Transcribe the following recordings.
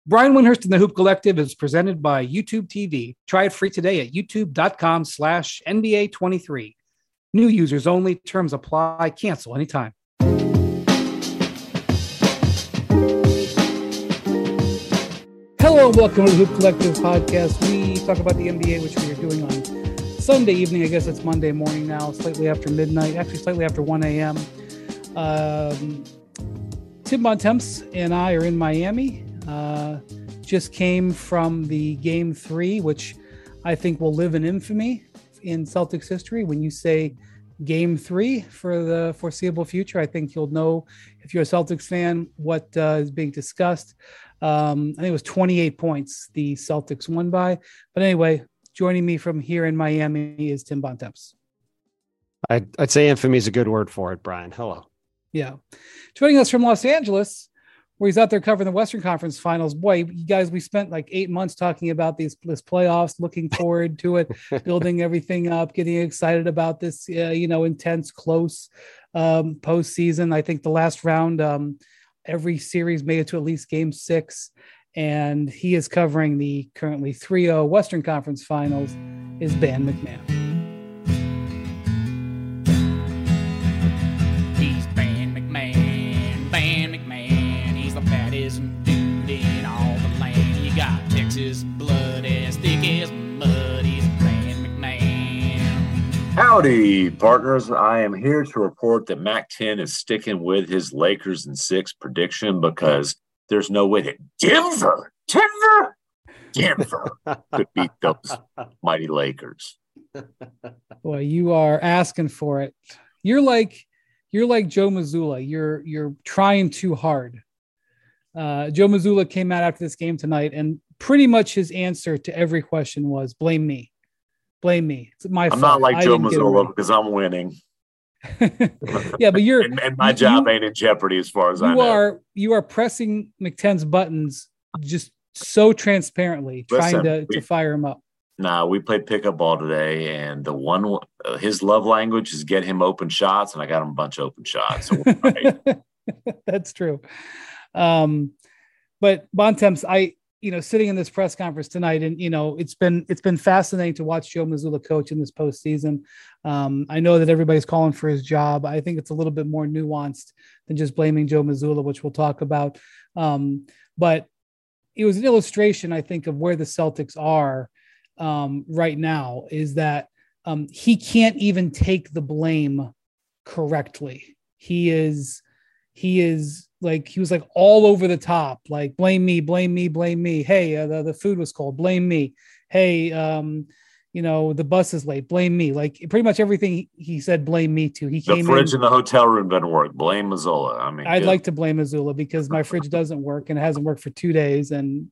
Brian Windhurst and the Hoop Collective is presented by YouTube TV. Try it free today at youtube.com/NBA23. New users only. Terms apply. Cancel anytime. Hello and welcome to the Hoop Collective podcast. We talk about the NBA, which we are doing on Sunday evening. I guess it's Monday morning now, slightly after midnight, actually slightly after 1 a.m. Tim Bontemps and I are in Miami. Just came from the Game 3, which I think will live in infamy in Celtics history. When you say Game 3 for the foreseeable future, I think you'll know, if you're a Celtics fan, what is being discussed. I think it was 28 points the Celtics won by. But anyway, joining me from here in Miami is Tim Bontemps. I'd say infamy is a good word for it, Brian. Hello. Yeah. Joining us from Los Angeles, where he's out there covering the Western Conference Finals. Boy, you guys, we spent like 8 months talking about this playoffs, looking forward to it, building everything up, getting excited about this, intense, close postseason. I think the last round, every series made it to at least Game 6, and he is covering the currently 3-0 Western Conference Finals. Is Ben McMahon. He's Ben McMahon, he's the fattest dude in all the land. He got Texas blood as thick as mud. He's Ben McMahon. Howdy, partners. I am here to report that Mac-10 is sticking with his Lakers in 6 prediction because there's no way that Denver could beat those mighty Lakers. Boy, you are asking for it. You're like Joe Mazzulla. You're trying too hard. Joe Mazzulla came out after this game tonight, and pretty much his answer to every question was blame me. Blame me. It's my fault. I'm not like Joe Mazzulla because I'm winning. Yeah, but you're and my job ain't in jeopardy as far as I know. You are pressing McTen's buttons just so transparently, trying to fire him up. Nah, we played pickup ball today, and his love language is get him open shots, and I got him a bunch of open shots. So right. That's true. But Bontemps, sitting in this press conference tonight, and it's been fascinating to watch Joe Mazzulla coach in this postseason. I know that everybody's calling for his job. I think it's a little bit more nuanced than just blaming Joe Mazzulla, which we'll talk about. But it was an illustration, I think, of where the Celtics are right now, is that he can't even take the blame correctly. He was like all over the top, like blame me. Hey, the food was cold. Blame me. Hey, the bus is late. Blame me. Like pretty much everything he said, blame me to. The fridge in the hotel room doesn't work. Blame Mazzulla. I'd like to blame Mazzulla because my fridge doesn't work and it hasn't worked for 2 days. And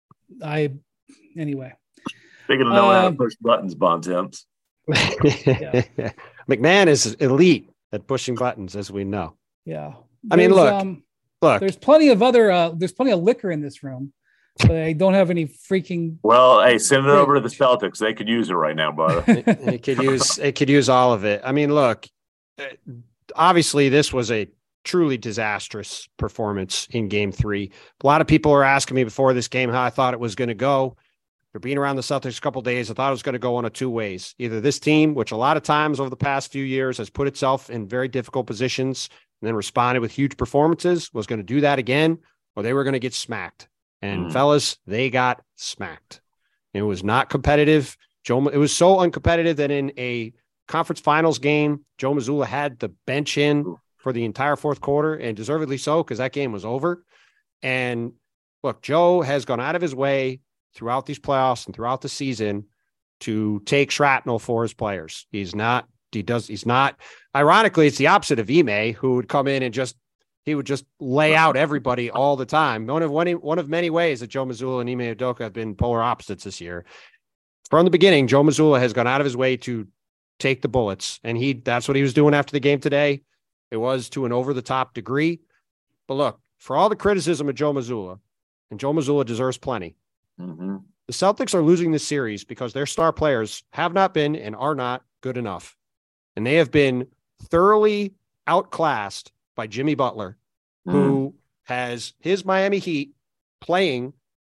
anyway. Speaking of knowing how to push buttons, Bontemps. Yeah. McMahon is elite at pushing buttons, as we know. Yeah. Look. There's plenty of liquor in this room, but I don't have any freaking. Well, hey, send it over to the Celtics. They could use it right now, brother. It could use all of it. I mean, look, obviously this was a truly disastrous performance in Game 3. A lot of people are asking me before this game how I thought it was going to go. For being around the Celtics a couple of days, I thought it was going to go one of two ways. Either this team, which a lot of times over the past few years has put itself in very difficult positions and then responded with huge performances, was going to do that again, or they were going to get smacked. And fellas, they got smacked. It was not competitive. It was so uncompetitive that in a conference finals game, Joe Mazzulla had the bench in for the entire fourth quarter, and deservedly so, because that game was over. And look, Joe has gone out of his way throughout these playoffs and throughout the season to take shrapnel for his players. He's not, ironically, it's the opposite of Ime, who would come in and he would just lay out everybody all the time. One of many ways that Joe Mazzulla and Ime Udoka have been polar opposites this year. From the beginning, Joe Mazzulla has gone out of his way to take the bullets, and that's what he was doing after the game today. It was to an over-the-top degree. But look, for all the criticism of Joe Mazzulla, and Joe Mazzulla deserves plenty, the Celtics are losing this series because their star players have not been and are not good enough. And they have been thoroughly outclassed by Jimmy Butler, who has his Miami Heat playing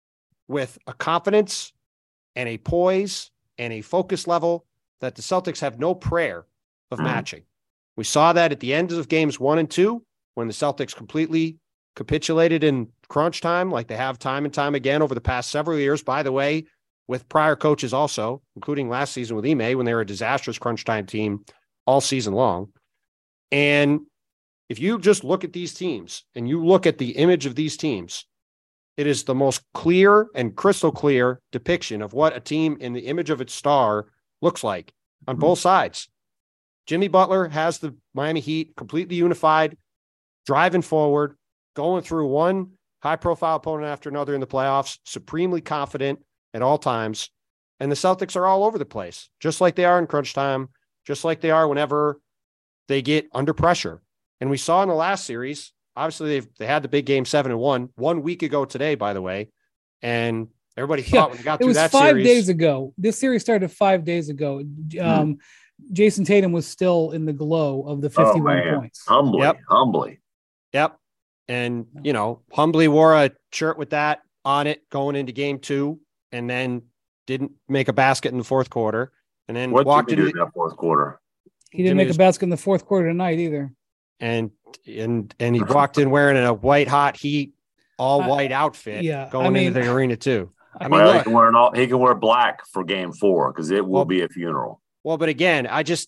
with a confidence and a poise and a focus level that the Celtics have no prayer of matching. We saw that at the end of games 1 and 2, when the Celtics completely capitulated in crunch time, like they have time and time again over the past several years, by the way, with prior coaches also, including last season with Ime, when they were a disastrous crunch time team all season long. And if you just look at these teams and you look at the image of these teams, it is the most clear and crystal clear depiction of what a team in the image of its star looks like on both sides. Jimmy Butler has the Miami Heat completely unified, driving forward, going through one high-profile opponent after another in the playoffs, supremely confident at all times. And the Celtics are all over the place, just like they are in crunch time, just like they are whenever they get under pressure. And we saw in the last series, obviously they had the big game 7-1 1 week ago today, by the way. And everybody thought when we got through that series. It was 5 days ago. This series started 5 days ago. Jason Tatum was still in the glow of the 51 points. Humbly. Yep. And, humbly wore a shirt with that on it going into game 2, and then didn't make a basket in the fourth quarter. And then walked into that fourth quarter. He didn't make a basket in the fourth quarter tonight either. And he walked in wearing a white hot Heat, all white outfit going into the arena too. He can wear black for game 4 because it will be a funeral. Well, but again, and Joe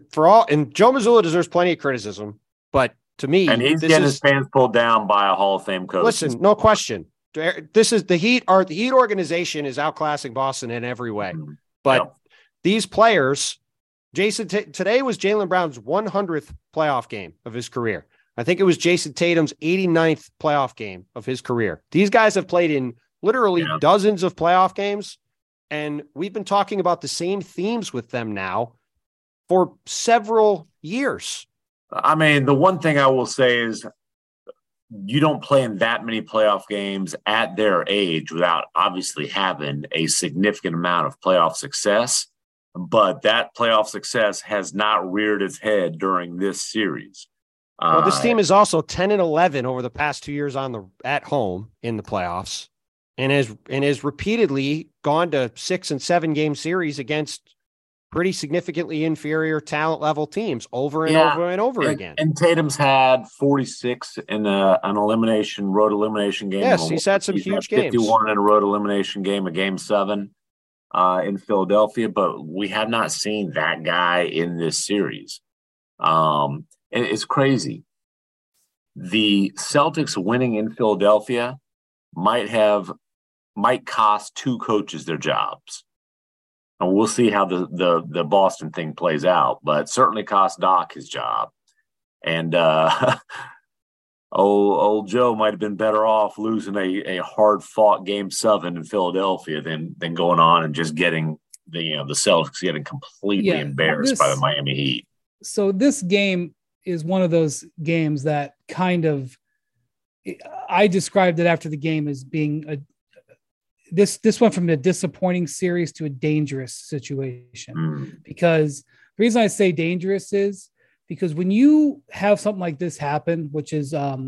Mazzulla deserves plenty of criticism, but to me, and he's getting his pants pulled down by a Hall of Fame coach. Listen, no question. This is the Heat. The Heat organization is outclassing Boston in every way, but these players. Jason, today was Jaylen Brown's 100th playoff game of his career. I think it was Jason Tatum's 89th playoff game of his career. These guys have played in literally dozens of playoff games, and we've been talking about the same themes with them now for several years. I mean, the one thing I will say is you don't play in that many playoff games at their age without obviously having a significant amount of playoff success. But that playoff success has not reared its head during this series. Well, this team is also 10-11 over the past 2 years at home in the playoffs, and has repeatedly gone to 6 and 7 game series against pretty significantly inferior talent level teams over and over again. And Tatum's had 46 in an road elimination game. Yes, he's had some huge games. 51 in a road elimination game, a game 7. In Philadelphia, but we have not seen that guy in this series. And it's crazy. The Celtics winning in Philadelphia might cost 2 coaches their jobs. And we'll see how the Boston thing plays out, but certainly cost Doc his job. And old Joe might have been better off losing a hard-fought game 7 in Philadelphia than going on and just getting the Celtics getting completely embarrassed by the Miami Heat. So this game is one of those games that kind of I described it after the game as being this went from a disappointing series to a dangerous situation. Because the reason I say dangerous is because when you have something like this happen, which is, a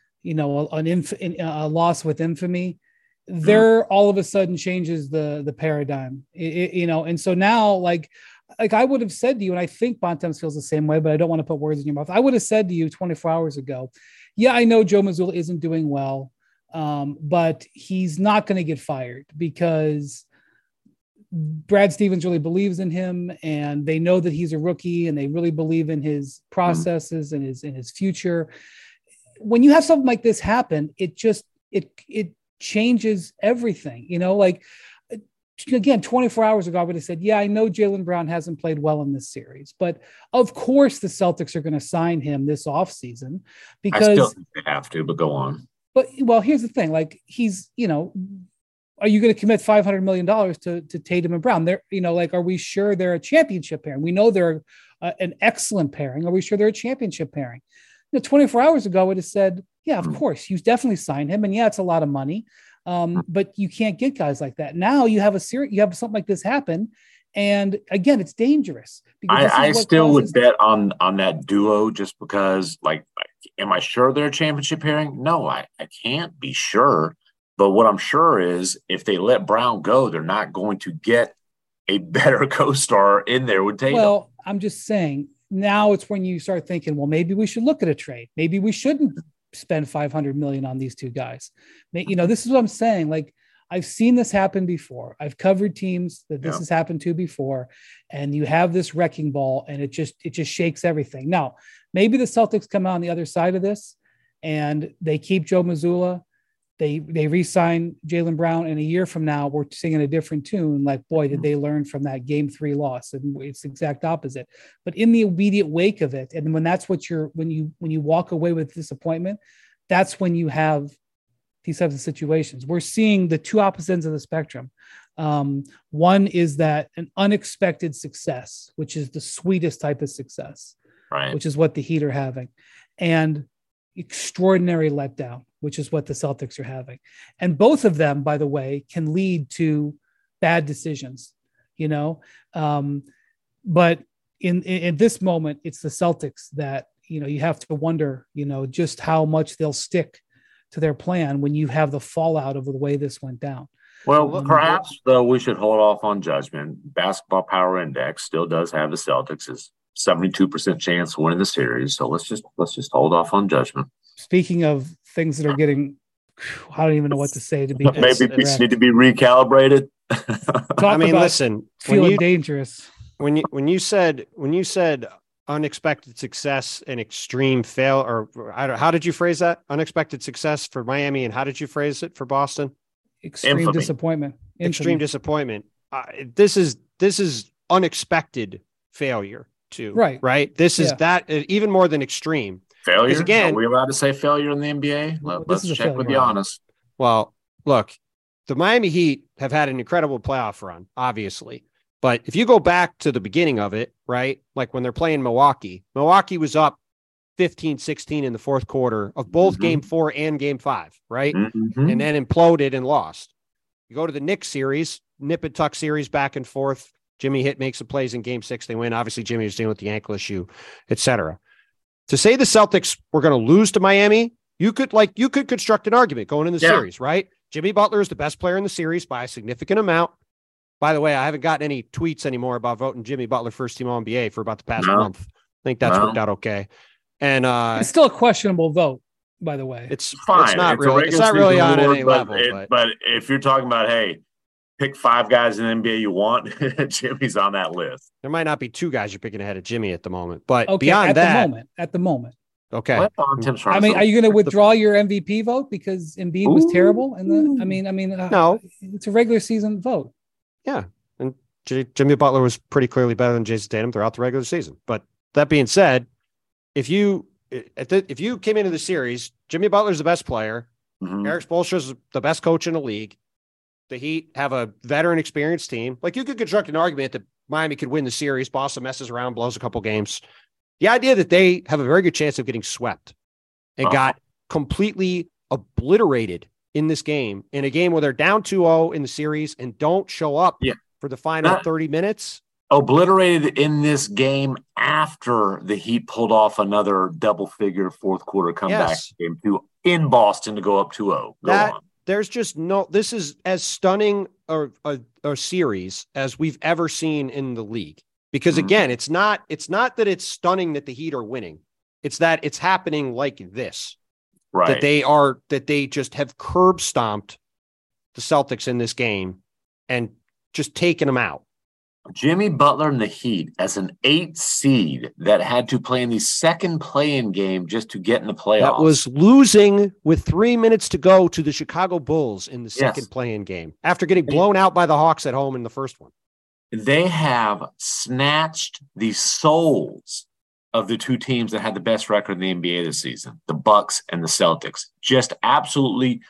loss with infamy, there all of a sudden changes the paradigm, and so now like I would have said to you, and I think Bontemps feels the same way, but I don't want to put words in your mouth. I would have said to you 24 hours ago, I know Joe Mazzulla isn't doing well, but he's not going to get fired because Brad Stevens really believes in him, and they know that he's a rookie, and they really believe in his processes and his future. When you have something like this happen, it changes everything. Again, 24 hours ago, I would have said, I know Jaylen Brown hasn't played well in this series, but of course the Celtics are going to sign him this offseason because I still think they have to, but go on. But here's the thing, like he's, are you going to commit $500 million to Tatum and Brown? Are we sure they're a championship pairing? We know they're an excellent pairing. Are we sure they're a championship pairing? 24 hours ago, I would have said, of course, you definitely signed him. And it's a lot of money, but you can't get guys like that. Now you have you have something like this happen. And again, it's dangerous. I still would bet on that duo just because, am I sure they're a championship pairing? No, I can't be sure. But what I'm sure is if they let Brown go, they're not going to get a better co-star in there with Tatum. Well, I'm just saying now it's when you start thinking, well, maybe we should look at a trade. Maybe we shouldn't spend $500 million on these two guys. This is what I'm saying. Like, I've seen this happen before. I've covered teams that this has happened to before, and you have this wrecking ball and it just shakes everything. Now, maybe the Celtics come out on the other side of this and they keep Joe Mazzulla. They re-sign Jaylen Brown, and a year from now, we're singing a different tune. Like, boy, did they learn from that Game 3 loss? And it's the exact opposite. But in the immediate wake of it, and when that's what when you walk away with disappointment, that's when you have these types of situations. We're seeing the two opposite ends of the spectrum. One is that an unexpected success, which is the sweetest type of success, right? Which is what the Heat are having, and extraordinary letdown, which is what the Celtics are having. And both of them, by the way, can lead to bad decisions, but in this moment, it's the Celtics that, you have to wonder, just how much they'll stick to their plan when you have the fallout of the way this went down. Well, perhaps though we should hold off on judgment. Basketball Power Index still does have the Celtics as 72% chance of winning the series. So let's just hold off on judgment. Speaking of things that are getting, I don't even know what to say to be. Maybe these need to be recalibrated. Listen, feeling dangerous. When you said unexpected success and extreme fail, or how did you phrase that? Unexpected success for Miami, and how did you phrase it for Boston? Extreme disappointment. Extreme disappointment. This is unexpected failure too. Right. This is that even more than extreme failure. Again, are we allowed to say failure in the NBA? Let's check with Giannis. Well, look, the Miami Heat have had an incredible playoff run, obviously. But if you go back to the beginning of it, right, like when they're playing Milwaukee was up 15-16 in the fourth quarter of both Game 4 and Game 5, right? Mm-hmm. And then imploded and lost. You go to the Knicks series, nip and tuck series back and forth. Jimmy makes some plays in Game 6. They win. Obviously, Jimmy was dealing with the ankle issue, etc. To say the Celtics were going to lose to Miami, you could construct an argument going in the series, right? Jimmy Butler is the best player in the series by a significant amount. By the way, I haven't gotten any tweets anymore about voting Jimmy Butler first team All-NBA for about the past month. I think that's worked out okay. And it's still a questionable vote, by the way. It's fine. It's not really on any level. But if you're talking about, hey, pick 5 guys in the NBA you want, Jimmy's on that list. There might not be 2 guys you're picking ahead of Jimmy at the moment, but okay, beyond at the moment. Okay. I mean, are you going to withdraw your MVP vote because Embiid was terrible? And no, it's a regular season vote. Yeah. And Jimmy Butler was pretty clearly better than Jason Tatum throughout the regular season. But that being said, if you came into the series, Jimmy Butler's the best player. Mm-hmm. Eric Spoelstra's the best coach in the league. The Heat have a veteran experienced team. Like, you could construct an argument that Miami could win the series. Boston messes around, blows a couple games. The idea that they have a very good chance of getting swept and got completely obliterated in this game, in a game where they're down 2-0 in the series and don't show up for the final 30 minutes. Obliterated in this game after the Heat pulled off another double-figure fourth quarter comeback game in Boston to go up 2-0. There's just this is as stunning a series as we've ever seen in the league. Because again, it's not that it's stunning that the Heat are winning. It's that it's happening like this. Right. That they just have curb stomped the Celtics in this game and just taken them out. Jimmy Butler and the Heat as an 8 seed that had to play in the second play-in game just to get in the playoffs. That was losing with 3 minutes to go to the Chicago Bulls in the second play-in game after getting blown out by the Hawks at home in the first one. They have snatched the souls of the 2 teams that had the best record in the NBA this season, the Bucks and the Celtics. Just absolutely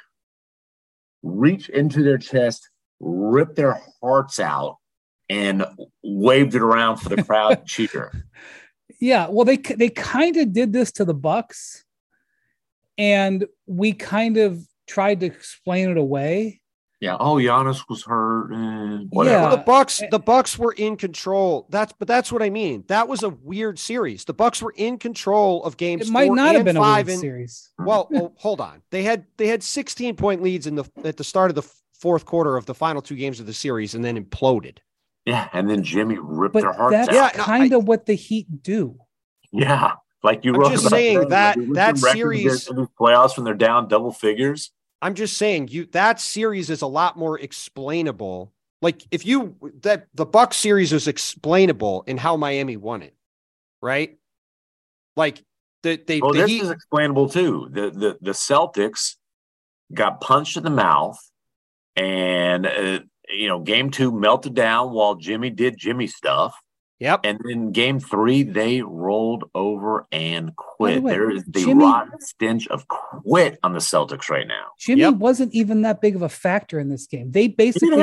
reach into their chest, rip their hearts out, and waved it around for the crowd to cheer. Yeah, well, they kind of did this to the Bucks, and we kind of tried to explain it away. Yeah. Oh, Giannis was hurt. Whatever. Yeah. Well, the Bucks were in control. That's what I mean. That was a weird series. The Bucks were in control of games. It might 4 not and have been 5 a weird series. Well, hold on. They had 16-point leads at the start of the fourth quarter of the final 2 games of the series, and then imploded. Yeah, and then Jimmy ripped their hearts out. That's kind of what the Heat do. Yeah, like you I'm wrote just about saying that series in the playoffs when they're down double figures. I'm just saying that series is a lot more explainable. Like the Bucks series is explainable in how Miami won it, right? Like this is explainable too. The Celtics got punched in the mouth, and game 2 melted down while Jimmy did Jimmy stuff. Yep. And then game 3, they rolled over and quit. There is the Jimmy, rotten stench of quit on the Celtics right now. Jimmy wasn't even that big of a factor in this game. They basically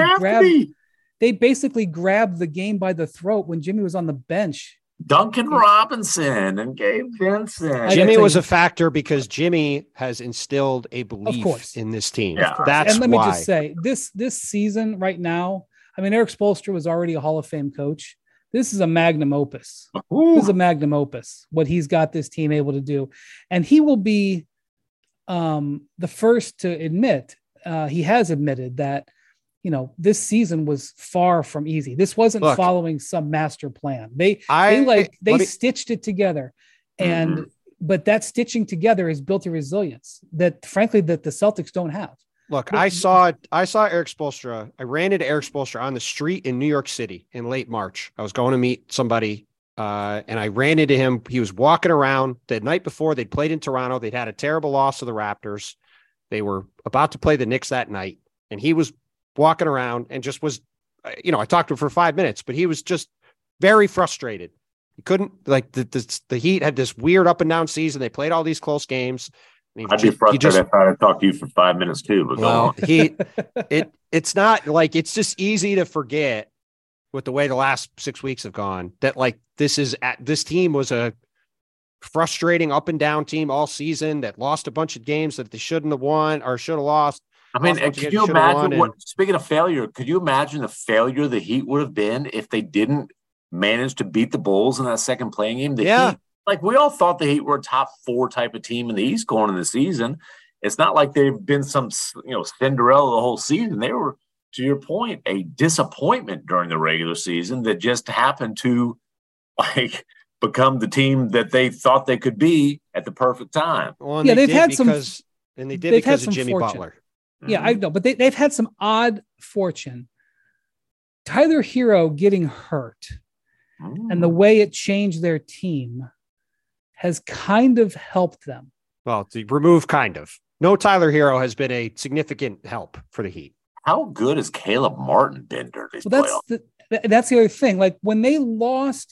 grabbed the game by the throat when Jimmy was on the bench. Duncan Robinson and Gabe Vincent. Jimmy was a factor because Jimmy has instilled a belief in this team. Yeah. That's and let why. me just say, this season right now, I mean, Eric Spoelstra was already a Hall of Fame coach. This is a magnum opus. This is a magnum opus, what he's got this team able to do. And he will be the first to admit, he has admitted that, this season was far from easy. This wasn't following some master plan. They stitched it together. And but that stitching together has built a resilience that frankly that the Celtics don't have. Look, I saw Eric Spoelstra. I ran into Eric Spoelstra on the street in New York City in late March. I was going to meet somebody, and I ran into him. He was walking around the night before. They'd played in Toronto. They'd had a terrible loss to the Raptors. They were about to play the Knicks that night, and he was walking around and just was, I talked to him for 5 minutes, but he was just very frustrated. He couldn't, the Heat had this weird up and down season. They played all these close games. I'd be frustrated if I had talked to you for 5 minutes too. But well, it's not like it's just easy to forget with the way the last 6 weeks have gone that this team was a frustrating up and down team all season that lost a bunch of games that they shouldn't have won or should have lost. I mean, could you imagine speaking of failure, could you imagine the failure the Heat would have been if they didn't manage to beat the Bulls in that second playing game? Heat, we all thought the Heat were a top 4 type of team in the East going into the season. It's not like they've been some, Cinderella the whole season. They were, to your point, a disappointment during the regular season that just happened to become the team that they thought they could be at the perfect time. Well, they've had because of Jimmy Butler. Yeah, I know, but they've had some odd fortune. Tyler Hero getting hurt and the way it changed their team has kind of helped them. Well, to remove kind of. No Tyler Hero has been a significant help for the Heat. How good has Caleb Martin been during these playoffs? That's the other thing. Like when they lost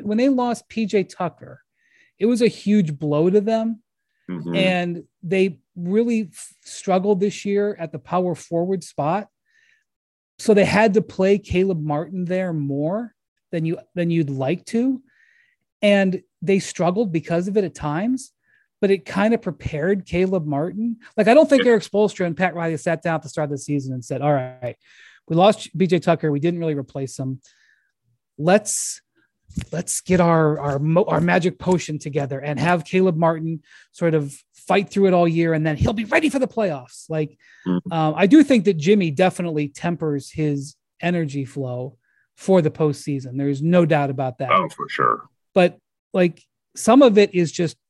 PJ Tucker, it was a huge blow to them. Mm-hmm. And they really struggled this year at the power forward spot. So they had to play Caleb Martin there more than you'd like to. And they struggled because of it at times, but it kind of prepared Caleb Martin. Like, I don't think Eric Spoelstra and Pat Riley sat down at the start of the season and said, all right, we lost BJ Tucker. We didn't really replace him. Let's get our magic potion together and have Caleb Martin sort of fight through it all year. And then he'll be ready for the playoffs. I do think that Jimmy definitely tempers his energy flow for the postseason. There's no doubt about that. Oh, for sure. But some of it is just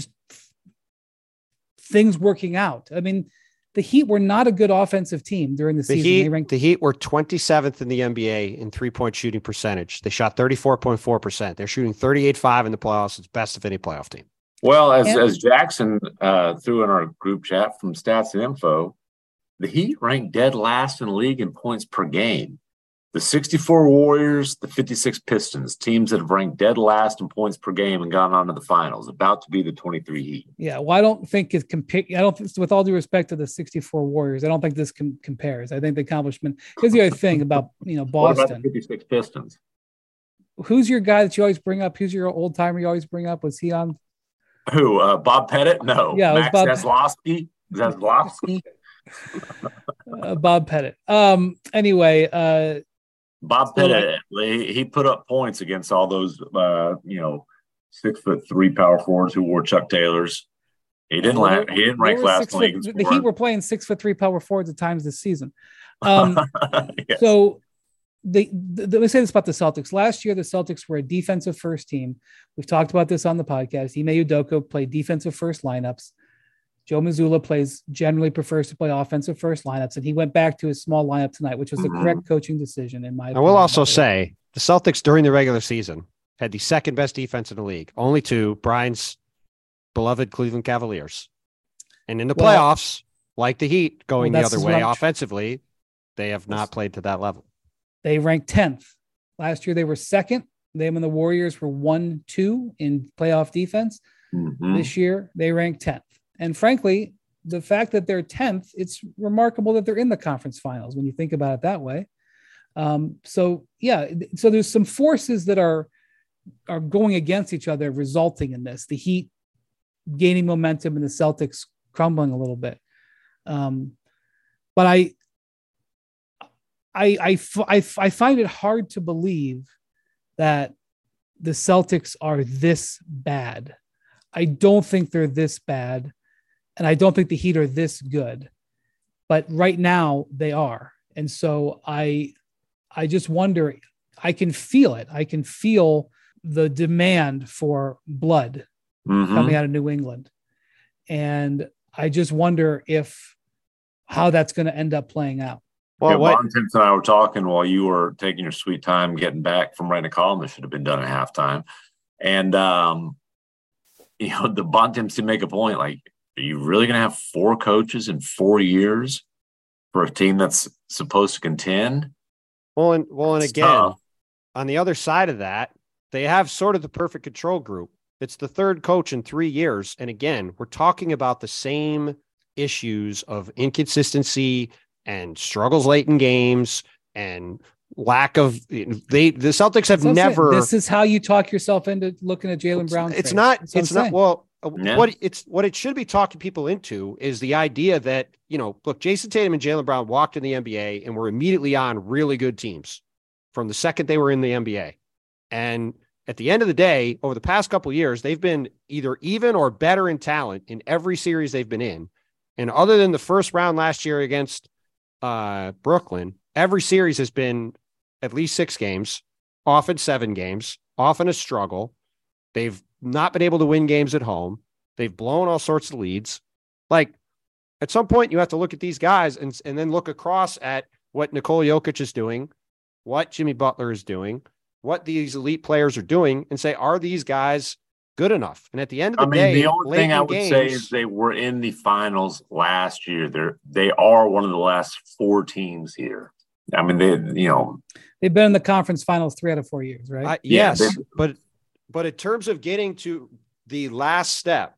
things working out. I mean, the Heat were not a good offensive team during the season. The Heat were 27th in the NBA in 3-point shooting percentage. They shot 34.4%. They're shooting 38.5 in the playoffs. It's best of any playoff team. Well, as Jackson threw in our group chat from Stats and Info, the Heat ranked dead last in the league in points per game. The 64 Warriors, the 56 Pistons, teams that have ranked dead last in points per game and gone on to the finals, about to be the 23 Heat. Yeah, well, I don't think with all due respect to the 64 Warriors, I don't think this compares. I think the accomplishment is the other thing about, Boston. What about the 56 Pistons? Who's your guy that you always bring up? Who's your old timer you always bring up? Was he on? Who? Bob Pettit? No. Yeah, Max Zaslofsky. Bob Pettit. Anyway, Bob Pettit, he put up points against all those, 6'3" power forwards who wore Chuck Taylors. He didn't rank last in the league. The Heat were playing 6'3" power forwards at times this season. Yes. So let me say this about the Celtics. Last year, the Celtics were a defensive first team. We've talked about this on the podcast. Ime Udoka played defensive first lineups. Joe Mazzulla generally prefers to play offensive first lineups, and he went back to his small lineup tonight, which was the correct coaching decision in my opinion. I will also say the Celtics during the regular season had the second best defense in the league, only to Brian's beloved Cleveland Cavaliers. And in the playoffs, like the Heat going the other way offensively, they have not played to that level. They ranked 10th. Last year, they were second. Them and the Warriors were 1-2 in playoff defense. This year, they ranked 10th. And frankly, the fact that they're 10th, it's remarkable that they're in the conference finals when you think about it that way. So there's some forces that are going against each other, resulting in this. The Heat gaining momentum and the Celtics crumbling a little bit. But I find it hard to believe that the Celtics are this bad. I don't think they're this bad. And I don't think the Heat are this good, but right now they are. And so I just wonder, I can feel it. I can feel the demand for blood coming out of New England. And I just wonder how that's going to end up playing out. Well, Bontemps and I were talking while you were taking your sweet time getting back from writing a column that should have been done at halftime. And, the Bontemps did make a point, like, are you really going to have 4 coaches in 4 years for a team that's supposed to contend? Well, and again, tough. On the other side of that, they have sort of the perfect control group. It's the third coach in 3 years. And again, we're talking about the same issues of inconsistency and struggles late in games and lack of the Celtics have never. This is how you talk yourself into looking at Jaylen Brown. It's not. Well, what it should be talking people into is the idea that, look, Jason Tatum and Jaylen Brown walked in the NBA and were immediately on really good teams from the second they were in the NBA. And at the end of the day, over the past couple of years, they've been either even or better in talent in every series they've been in. And other than the first round last year against Brooklyn, every series has been at least 6 games, often 7 games, often a struggle. They've not been able to win games at home. They've blown all sorts of leads. Like, at some point, you have to look at these guys and then look across at what Nikola Jokic is doing, what Jimmy Butler is doing, what these elite players are doing, and say, are these guys good enough? And at the end of the day, the only thing I would say is they were in the finals last year. They are one of the last 4 teams here. I mean, they've been in the conference finals 3 out of 4 years, right? Yes, but in terms of getting to the last step,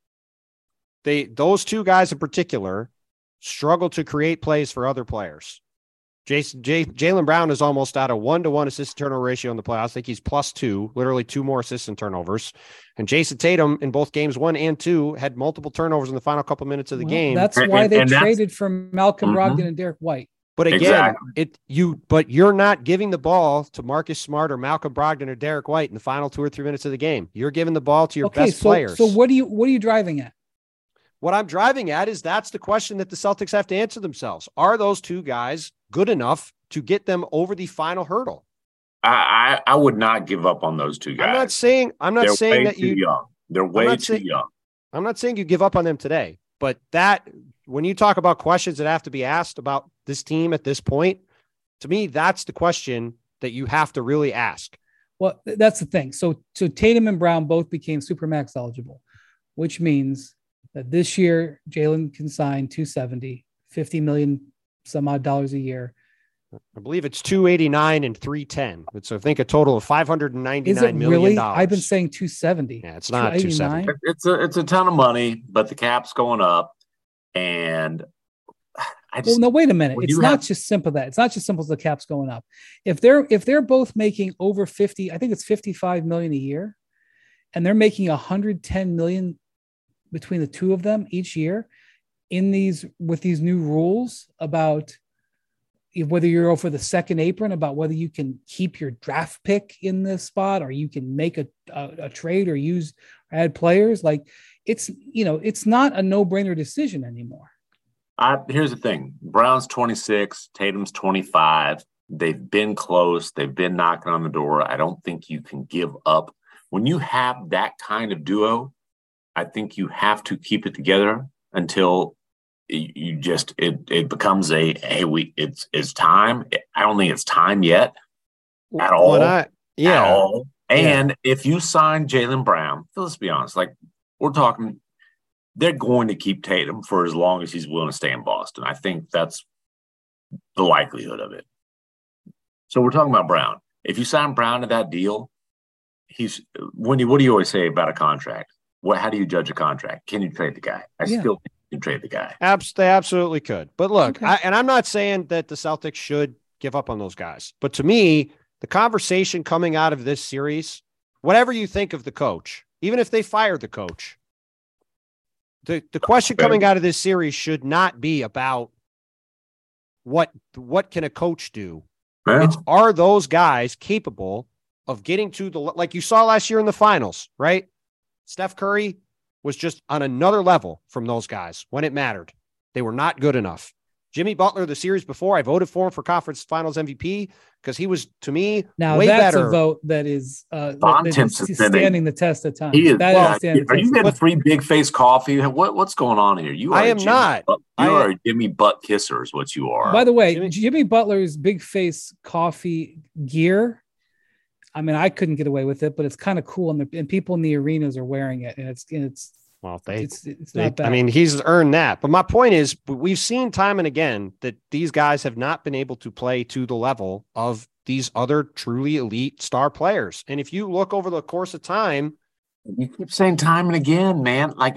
those 2 guys in particular struggle to create plays for other players. Jaylen Brown is almost at a 1-to-1 assist turnover ratio in the playoffs. I think he's +2, literally 2 more assists and turnovers. And Jason Tatum in both games 1 and 2 had multiple turnovers in the final couple minutes of the game. That's why they traded for Malcolm Brogdon and Derek White. But again, but you're not giving the ball to Marcus Smart or Malcolm Brogdon or Derek White in the final 2 or 3 minutes of the game. You're giving the ball to your best players. So what are you driving at? What I'm driving at is that's the question that the Celtics have to answer themselves. Are those 2 guys good enough to get them over the final hurdle? I would not give up on those 2 guys. I'm not saying that you young. They're way too young. I'm not saying you give up on them today, but that when you talk about questions that have to be asked about this team at this point, to me, that's the question that you have to really ask. Well, that's the thing. So Tatum and Brown both became Supermax eligible, which means that this year Jaylen can sign $270, $50 million some odd dollars a year. I believe it's 289 and 310. So I think a total of $599 million. Really? I've been saying 270. Yeah, it's not 270. It's a ton of money, but the cap's going up. And wait a minute. It's not just simple that. It's not just simple as the cap's going up. If they're both making over 50, I think it's 55 million a year, and they're making 110 million between the 2 of them each year, with these new rules about whether you're for the second apron, about whether you can keep your draft pick in this spot or you can make a trade or add players. Like it's not a no-brainer decision anymore. Here's the thing. Brown's 26, Tatum's 25. They've been close. They've been knocking on the door. I don't think you can give up. When you have that kind of duo, I think you have to keep it together until you just it becomes it's time. I don't think it's time yet at all. At all. And if you sign Jaylen Brown, let's be honest, like we're talking, they're going to keep Tatum for as long as he's willing to stay in Boston. I think that's the likelihood of it. So we're talking about Brown. If you sign Brown to that deal, what do you always say about a contract? How do you judge a contract? Can you trade the guy? I still think you can trade the guy. They absolutely could. But look, I'm not saying that the Celtics should give up on those guys. But to me, the conversation coming out of this series, whatever you think of the coach, even if they fired the coach, the question coming out of this series should not be about what can a coach do. It's, are those guys capable of getting to like you saw last year in the finals, right? Steph Curry was just on another level from those guys when it mattered. They were not good enough. Jimmy Butler, the series before, I voted for him for conference finals MVP because he was, to me, way better. That's a vote that is standing the test of time. He is. Are you getting free big face coffee? What's going on here? I am not. You are a Jimmy Butt kisser is what you are. By the way, Jimmy Butler's big face coffee gear, I mean, I couldn't get away with it, but it's kind of cool, and people in the arenas are wearing it, and it's not bad. I mean, he's earned that. But my point is, we've seen time and again that these guys have not been able to play to the level of these other truly elite star players. And if you look over the course of time, you keep saying time and again, man. Like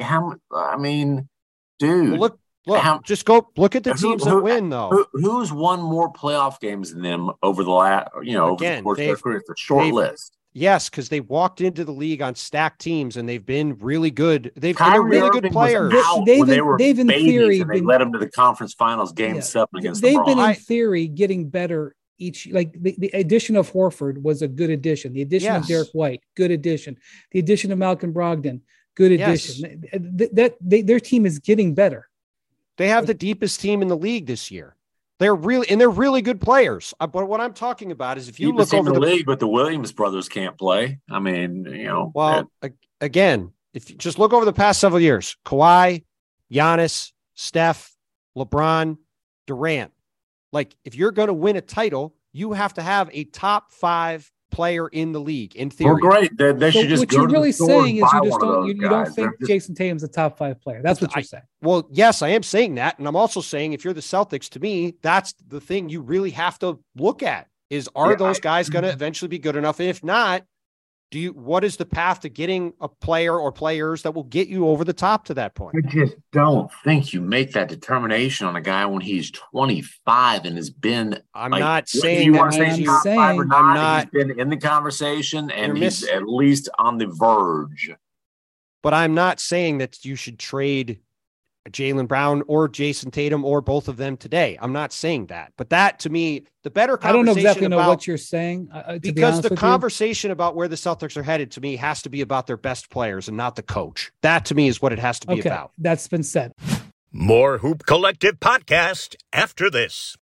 dude. Well, just go look at the teams that win, though. Who's won more playoff games than them over the last, over the course of their career? It's a short list. Yes, because they walked into the league on stacked teams and they've been really good. They're really good players. They've in theory they led them to the conference finals game 7 against the They've been in theory getting better each. Like the addition of Horford was a good addition. The addition of Derek White, good addition. The addition of Malcolm Brogdon, good addition. Their team is getting better. They have the deepest team in the league this year. They're really good players. But what I'm talking about is if you look over the league, but the Williams brothers can't play. I mean, Well, again, if you just look over the past several years, Kawhi, Giannis, Steph, LeBron, Durant. Like, if you're going to win a title, you have to have a top 5 player in the league, in theory. Well, great. They should just go to the store and buy one of those you don't think Jason Tatum's a top 5 player. That's what you're saying. Well, yes, I am saying that. And I'm also saying if you're the Celtics, to me, that's the thing you really have to look at is, are those guys going to eventually be good enough? And if not, what is the path to getting a player or players that will get you over the top to that point? I just don't think you make that determination on a guy when he's 25 and has been. I'm not saying that. I'm not. He's been in the conversation and he's at least on the verge. But I'm not saying that you should trade Jaylen Brown or Jason Tatum or both of them today. I'm not saying that. But that, to me, the better conversation. I don't exactly know what you're saying. Because the conversation about where the Celtics are headed, to me, has to be about their best players and not the coach. That, to me, is what it has to be about. That's been said. More Hoop Collective podcast after this.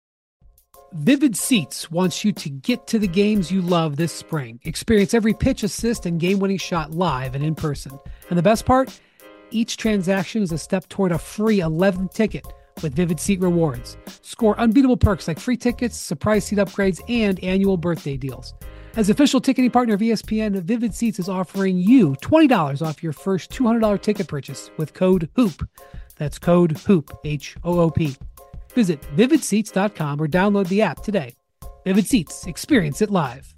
Vivid Seats wants you to get to the games you love this spring. Experience every pitch, assist, and game-winning shot live and in person. And the best part? Each transaction is a step toward a free 11th ticket with Vivid Seat Rewards. Score unbeatable perks like free tickets, surprise seat upgrades, and annual birthday deals. As official ticketing partner of ESPN, Vivid Seats is offering you $20 off your first $200 ticket purchase with code HOOP. That's code HOOP, H-O-O-P. Visit vividseats.com or download the app today. Vivid Seats. Experience it live.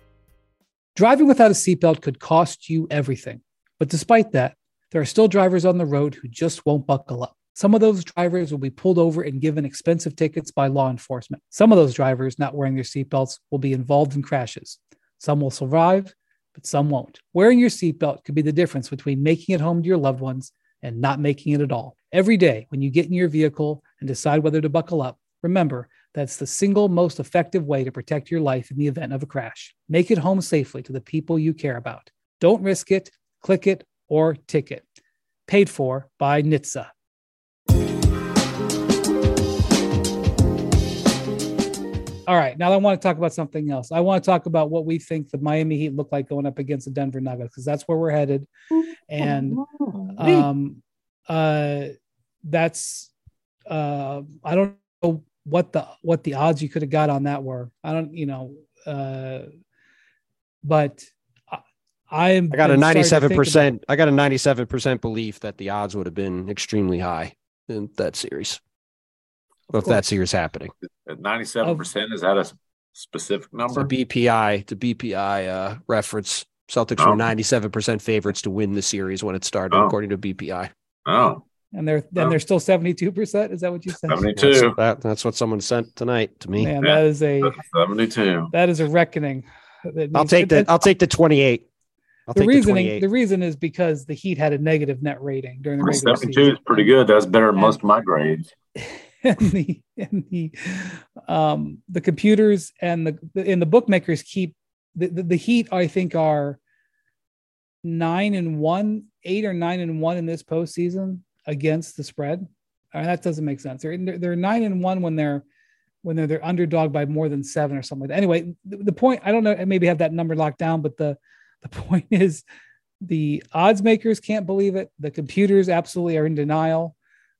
Driving without a seatbelt could cost you everything. But despite that, there are still drivers on the road who just won't buckle up. Some of those drivers will be pulled over and given expensive tickets by law enforcement. Some of those drivers not wearing their seatbelts will be involved in crashes. Some will survive, but some won't. Wearing your seatbelt could be the difference between making it home to your loved ones and not making it at all. Every day when you get in your vehicle and decide whether to buckle up, remember that's the single most effective way to protect your life in the event of a crash. Make it home safely to the people you care about. Don't risk it, click it, or ticket. Paid for by NHTSA. All right, now I want to talk about something else. I want to talk about what we think the Miami Heat look like going up against the Denver Nuggets, because that's where we're headed. And that's I don't know what the odds you could have got on that were. I don't, but I got a 97%. I got a 97% belief that the odds would have been extremely high in that series. If that series happening. At 97%, is that a specific number? It's a BPI reference. Celtics were 97% favorites to win the series when it started, according to BPI. Oh. And they're still 72%. Is that what you said? 72. That's what someone sent tonight to me. Man, that is a 72. That is a reckoning. I'll take the 28. The reason is because the Heat had a negative net rating during the regular 72 season. is pretty good. That's better than most of my grades. And the computers and the bookmakers keep the Heat, I think, are 9-1, 8 or 9-1 in this postseason against the spread. That doesn't make sense. They're 9-1 when they're underdog by more than 7 or something like that. Anyway, the point, I don't know, I maybe have that number locked down, but the point is the odds makers can't believe it. The computers absolutely are in denial.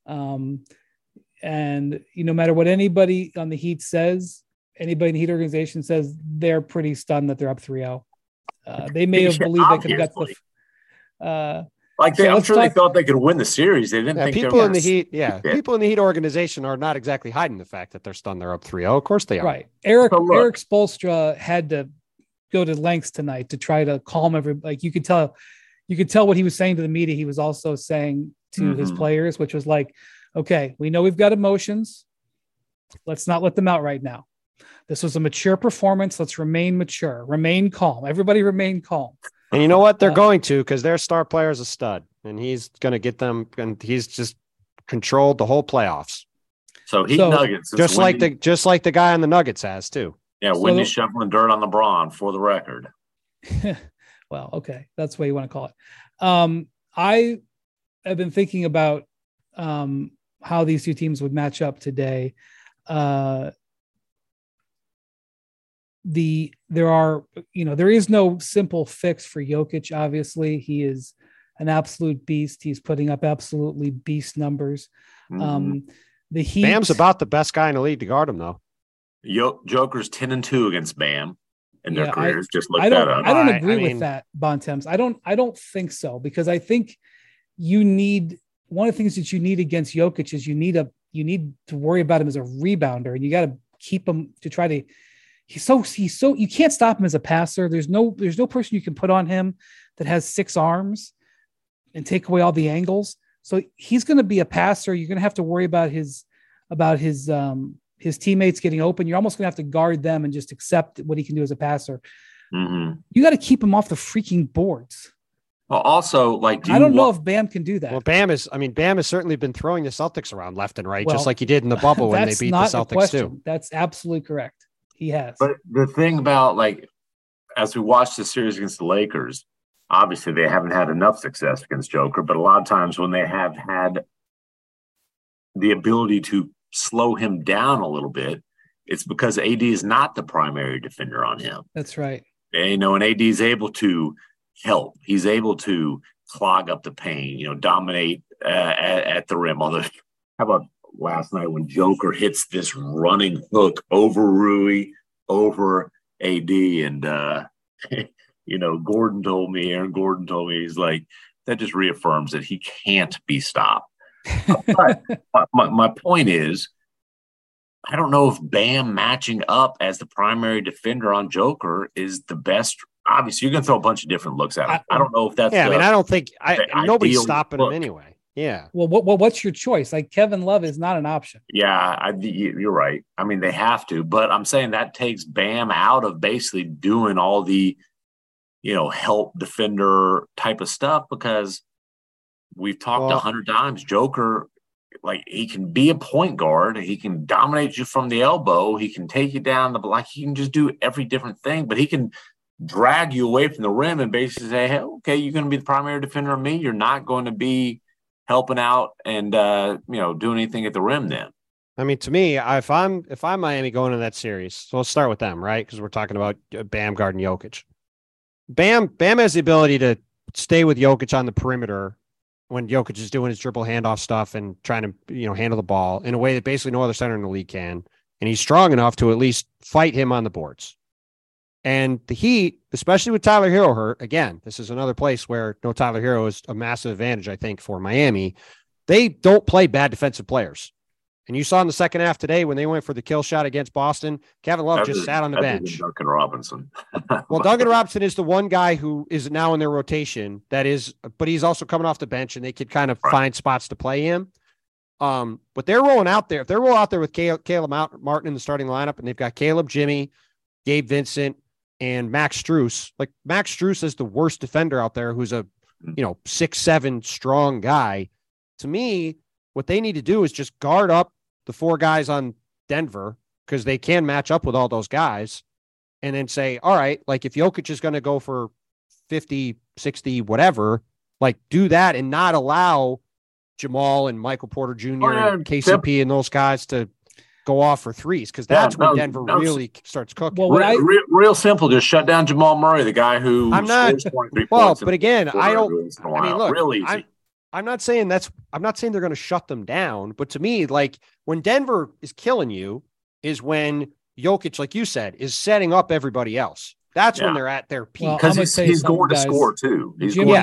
And no matter what anybody on the Heat says, anybody in the Heat organization says, they're pretty stunned that they're up 3-0. They may have believed they could have got the. I'm sure they thought they could win the series. They didn't think people in the Heat. Yeah, people in the Heat organization are not exactly hiding the fact that they're stunned. They're up 3-0. Of course they are. Right. Eric Spoelstra had to go to lengths tonight to try to calm everybody. Like you could tell what he was saying to the media. He was also saying to his players, which was like, okay, we know we've got emotions. Let's not let them out right now. This was a mature performance. Let's remain mature, remain calm. Everybody remain calm. And you know what? They're going to, because their star player is a stud, and he's going to get them. And he's just controlled the whole playoffs. So Nuggets, just like the guy on the Nuggets has too. Yeah, Wendy shoveling dirt on LeBron, for the record. Well, okay, that's what you want to call it. I have been thinking about how these two teams would match up today. There is no simple fix for Jokic. Obviously, he is an absolute beast. He's putting up absolutely beast numbers. The Heat, Bam's about the best guy in the league to guard him, though. Joker's 10-2 against Bam in their careers. Just look that up. I don't agree with that, Bontemps. I don't think so, because I think you need, one of the things that you need against Jokic is you need to worry about him as a rebounder, and you got to keep him to try to. He's so you can't stop him as a passer. There's no person you can put on him that has 6 arms and take away all the angles. So he's going to be a passer. You're going to have to worry about his teammates getting open. You're almost going to have to guard them and just accept what he can do as a passer. You got to keep him off the freaking boards. Well, also, I don't know if Bam can do that. Well, Bam has certainly been throwing the Celtics around left and right, just like he did in the bubble when they beat the Celtics too. That's absolutely correct. He has. But the thing about, as we watch the series against the Lakers, obviously they haven't had enough success against Joker, but a lot of times when they have had the ability to slow him down a little bit, it's because AD is not the primary defender on him. That's right. And AD is able to help. He's able to clog up the paint, dominate at the rim. Although, how about last night when Joker hits this running hook over Rui, over AD, and Aaron Gordon told me, he's like, that just reaffirms that he can't be stopped. But my point is, I don't know if Bam matching up as the primary defender on Joker is the best. Obviously, you're going to throw a bunch of different looks at him. I don't know if that's. Yeah, I don't think nobody's stopping him anyway. Yeah. Well, what's your choice? Kevin Love is not an option. Yeah, you're right. I mean, they have to, but I'm saying that takes Bam out of basically doing all the, help defender type of stuff, because we've talked 100 times. Joker, like, he can be a point guard. He can dominate you from the elbow. He can take you down he can just do every different thing, but he can drag you away from the rim and basically say, hey, okay, you're going to be the primary defender of me. You're not going to be helping out and, doing anything at the rim then. I mean, to me, if I'm Miami going into that series, so let's start with them, right? Because we're talking about Bam guarding Jokic. Bam has the ability to stay with Jokic on the perimeter when Jokic is doing his dribble handoff stuff and trying to, handle the ball in a way that basically no other center in the league can. And he's strong enough to at least fight him on the boards. And the Heat, especially with Tyler Hero hurt, again, this is another place where no Tyler Hero is a massive advantage, I think, for Miami. They don't play bad defensive players. And you saw in the second half today when they went for the kill shot against Boston, Kevin Love just sat on the bench. Duncan Robinson. Well, Duncan Robinson is the one guy who is now in their rotation. But he's also coming off the bench, and they could kind of find spots to play him. But they're rolling out there. If they're rolling out there with Caleb Martin in the starting lineup, and they've got Caleb, Jimmy, Gabe Vincent, and Max Strus. Like, Max Strus is the worst defender out there, who's a 6'7" strong guy. To me, what they need to do is just guard up the four guys on Denver, because they can match up with all those guys, and then say, all right, like, if Jokic is going to go for 50, 60, whatever, like, do that and not allow Jamal and Michael Porter Jr. and KCP and those guys to go off for threes, because that's when Denver really starts cooking. Well, real simple. Just shut down Jamal Murray, the guy who scores 23 points. But again, I mean, look, real easy. I'm not saying they're going to shut them down, but to me, like, when Denver is killing you is when Jokic, like you said, is setting up everybody else. That's when they're at their peak. Because he's going to score too.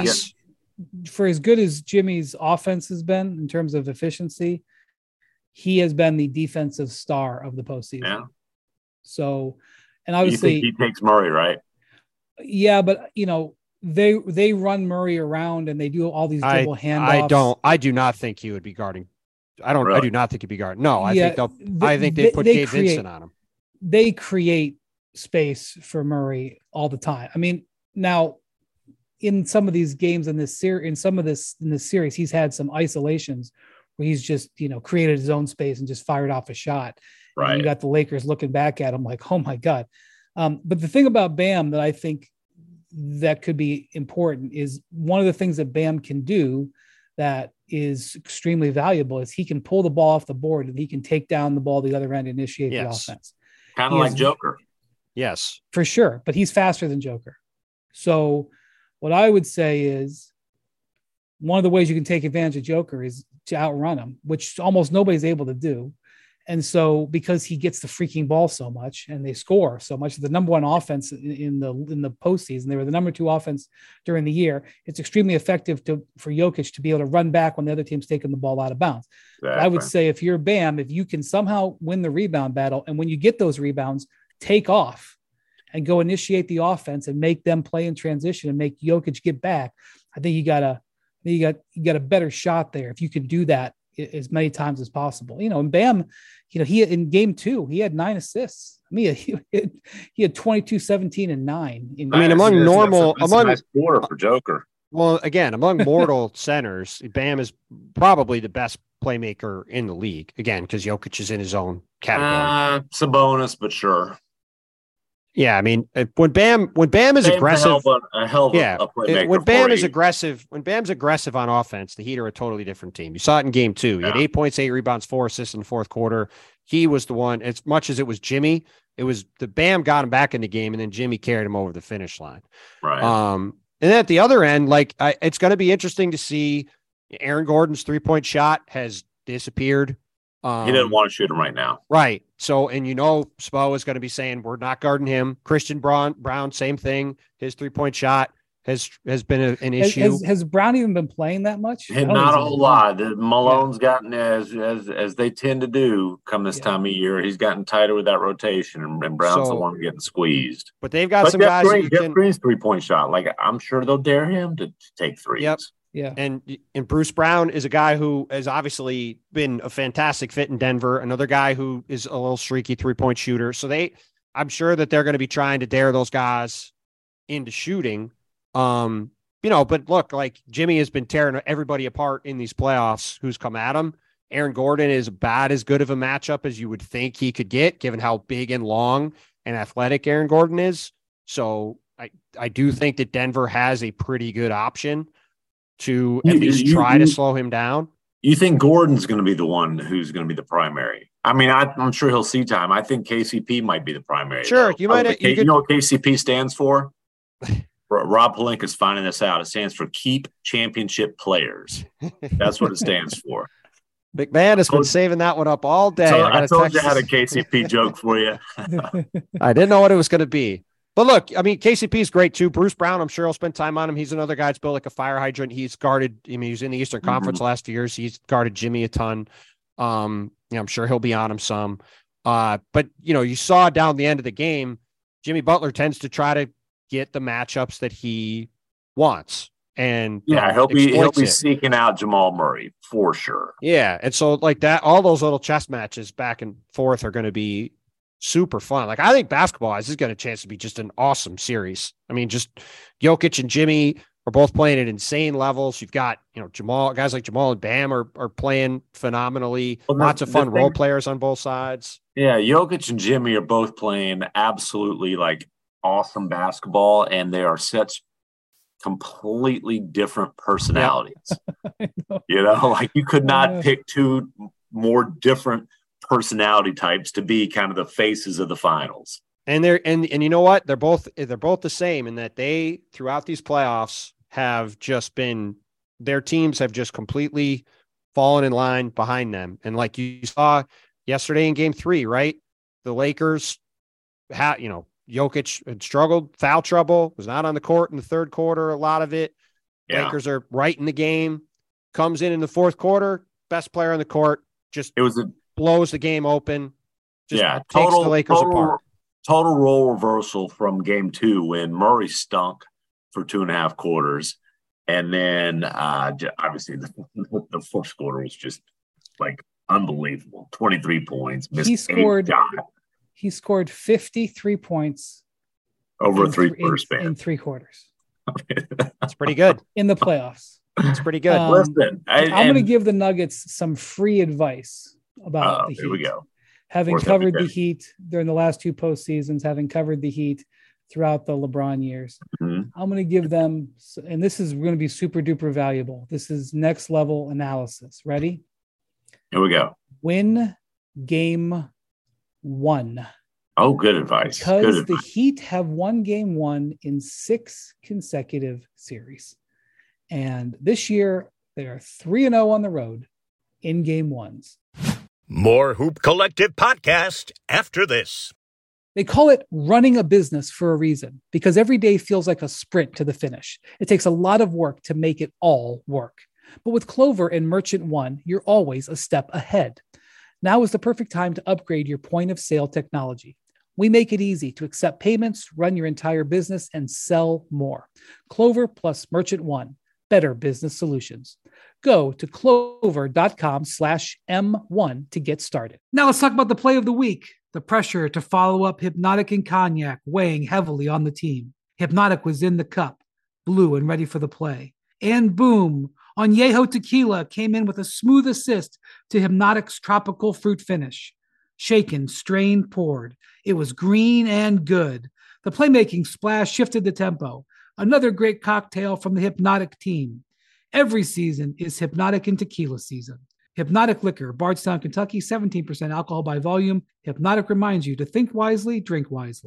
For as good as Jimmy's offense has been in terms of efficiency, he has been the defensive star of the postseason. Yeah. So, and obviously he takes Murray, right? Yeah, but they run Murray around and they do all these dribble handoffs. I do not think he would be guarding. I do not think he'd be guarding. No, I think they put Gabe Vincent on him. They create space for Murray all the time. I mean, now in some of these games in this series, he's had some isolations where he's just, created his own space and just fired off a shot. Right. And you got the Lakers looking back at him like, oh my God. But the thing about Bam that I think that could be important is one of the things that Bam can do that is extremely valuable is he can pull the ball off the board and he can take down the ball the other end and initiate the offense. Kind of like Joker. Yes, for sure. But he's faster than Joker. So what I would say is one of the ways you can take advantage of Joker is to outrun him, which almost nobody's able to do. And so because he gets the freaking ball so much and they score so much, the number one offense in the postseason, they were the number two offense during the year. It's extremely effective for Jokic to be able to run back when the other team's taking the ball out of bounds. Exactly. I would say if you're Bam, if you can somehow win the rebound battle, and when you get those rebounds, take off and go initiate the offense and make them play in transition and make Jokic get back, I think you got a better shot there if you can do that as many times as possible. And Bam, he in game 2, he had 9 assists. I mean, he had 22, 17, and 9. Among nice quarter for Joker. Well, again, among mortal centers, Bam is probably the best playmaker in the league. Again, because Jokic is in his own category. Sabonis, but sure. Yeah, I mean, when Bam is aggressive, when Bam's aggressive on offense, the Heat are a totally different team. You saw it in game 2. He had 8 points, 8 rebounds, 4 assists in the fourth quarter. He was the one, as much as it was Jimmy, it was the Bam got him back in the game, and then Jimmy carried him over the finish line. Right. And then at the other end, it's going to be interesting to see Aaron Gordon's 3-point shot has disappeared. He didn't want to shoot him right now. Right. So, and Spo is going to be saying, we're not guarding him. Christian Brown, same thing. His 3-point shot has been an issue. Has Brown even been playing that much? Not a whole lot. Malone's gotten, as they tend to do come this time of year, he's gotten tighter with that rotation, and Brown's the one getting squeezed. But they've got some guys. Jeff Green's 3-point shot. I'm sure they'll dare him to take threes. Yep. Yeah. And Bruce Brown is a guy who has obviously been a fantastic fit in Denver. Another guy who is a little streaky 3-point shooter. So I'm sure that they're going to be trying to dare those guys into shooting. but look, like Jimmy has been tearing everybody apart in these playoffs who's come at him. Aaron Gordon is about as good of a matchup as you would think he could get, given how big and long and athletic Aaron Gordon is. So I do think that Denver has a pretty good option to at least try to slow him down. You think Gordon's going to be the one who's going to be the primary? I mean, I'm sure he'll see time. I think KCP might be the primary. Sure. Though. You know what KCP stands for? Rob Pelinka's finding this out. It stands for Keep Championship Players. That's what it stands for. McMahon has been saving that one up all day. I told you I had a KCP joke for you. I didn't know what it was going to be. But look, I mean, KCP is great too. Bruce Brown, I'm sure he'll spend time on him. He's another guy that's built like a fire hydrant. He's guarded, he was in the Eastern Conference last few years. He's guarded Jimmy a ton. I'm sure he'll be on him some. But, you saw down the end of the game, Jimmy Butler tends to try to get the matchups that he wants. And he'll be seeking out Jamal Murray for sure. Yeah. And so like that, all those little chess matches back and forth are going to be super fun. Like I think basketball has got a chance to be just an awesome series. I mean, just Jokic and Jimmy are both playing at insane levels. You've got, guys like Jamal and Bam are playing phenomenally. Lots of fun role players on both sides. Yeah. Jokic and Jimmy are both playing absolutely like awesome basketball, and they are such completely different personalities. Like you could not pick two more different personality types to be kind of the faces of the finals. And you know what? They're both the same in that they, throughout these playoffs, have just been, their teams have just completely fallen in line behind them. And like you saw yesterday in game 3, right? The Lakers had, Jokic had struggled, foul trouble, was not on the court in the third quarter, a lot of it. Yeah. Lakers are right in the game, comes in the fourth quarter, best player on the court, blows the game open, takes the Lakers apart. Total role reversal from game 2 when Murray stunk for 2.5 quarters. And then obviously the fourth quarter was just like unbelievable. 23 points, missed He scored 53 points over a 3-quarter span. In 3 quarters. That's pretty good. In the playoffs. It's pretty good. Listen, I'm going to give the Nuggets some free advice about the Heat. Here we go. Having covered the Heat during the last 2 postseasons, having covered the Heat throughout the LeBron years, I'm going to give them, and this is going to be super duper valuable. This is next level analysis. Ready? Here we go. Win game 1. Oh, good advice. Because the Heat have won game 1 in 6 consecutive series. And this year, they are 3-0 on the road in game 1s. More Hoop Collective podcast after this. They call it running a business for a reason, because every day feels like a sprint to the finish. It takes a lot of work to make it all work. But with Clover and Merchant One, you're always a step ahead. Now is the perfect time to upgrade your point of sale technology. We make it easy to accept payments, run your entire business, and sell more. Clover plus Merchant One, better business solutions. Go to clover.com/M1 to get started. Now let's talk about the play of the week. The pressure to follow up Hypnotic and Cognac weighing heavily on the team. Hypnotic was in the cup, blue and ready for the play. And boom, Añejo Tequila came in with a smooth assist to Hypnotic's tropical fruit finish. Shaken, strained, poured. It was green and good. The playmaking splash shifted the tempo. Another great cocktail from the Hypnotic team. Every season is Hypnotic and Tequila season. Hypnotic Liquor, Bardstown, Kentucky, 17% alcohol by volume. Hypnotic reminds you to think wisely, drink wisely.